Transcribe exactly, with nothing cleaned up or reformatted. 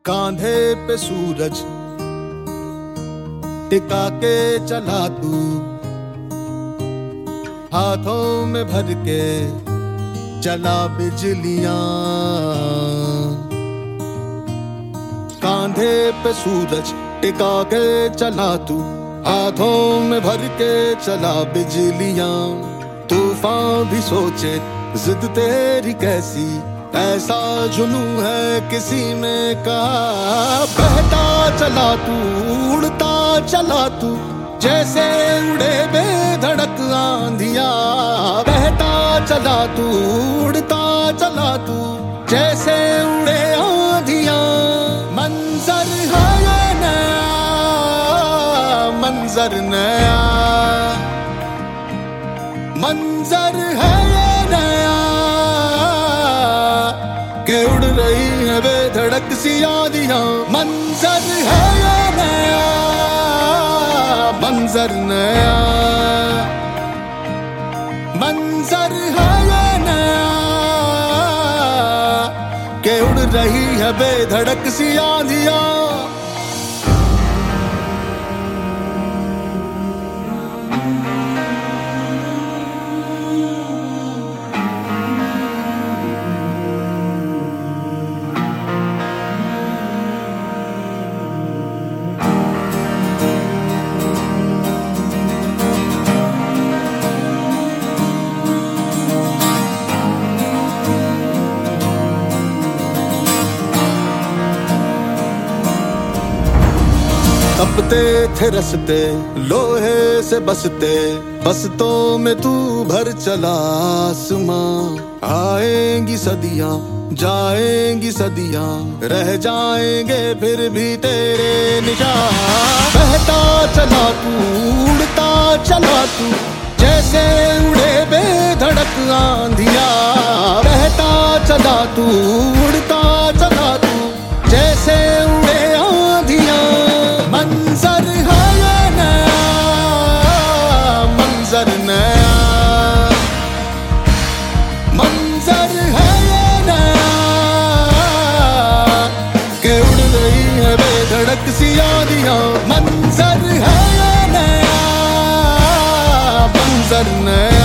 कांधे पे सूरज टिका के चला तू, हाथों में भर के चला बिजलियां। कांधे पे सूरज टिका के चला तू, हाथों में भर के चला बिजलियां। तूफान भी सोचे जिद तेरी कैसी, ऐसा जुनू है किसी में कहा। बहता चला तू, उड़ता चला तू, जैसे उड़े बेधड़क आंधियां। बहता चला तू, उड़ता चला तू, जैसे उड़े आंधियां। मंजर है ये नया, मंजर नया, मंजर है ये नया के उड़ रही है बेधड़क सी आंधियां। मंजर है ये नया, मंजर नया, मंजर है ये नया के उड़ रही है बेधड़क सी आंधियां। तपते थे रस्ते लोहे से बसते, बसतों में तू भर चला आसमां। आएंगी सदियां, जाएंगी सदियां, रह जाएंगे फिर भी तेरे निशान। बहता चला तू, उड़ता चला तू, जैसे उड़े बेधड़क आंधियां। बहता चला तू, उड़ता चला तू, जैसे उड़े आंधियां। मंजर है ये नया, मंजर नया, मंजर है ये नया के उड़ रही है बेधड़क सी आंधियां। मंजर है ये नया, मंजर नया।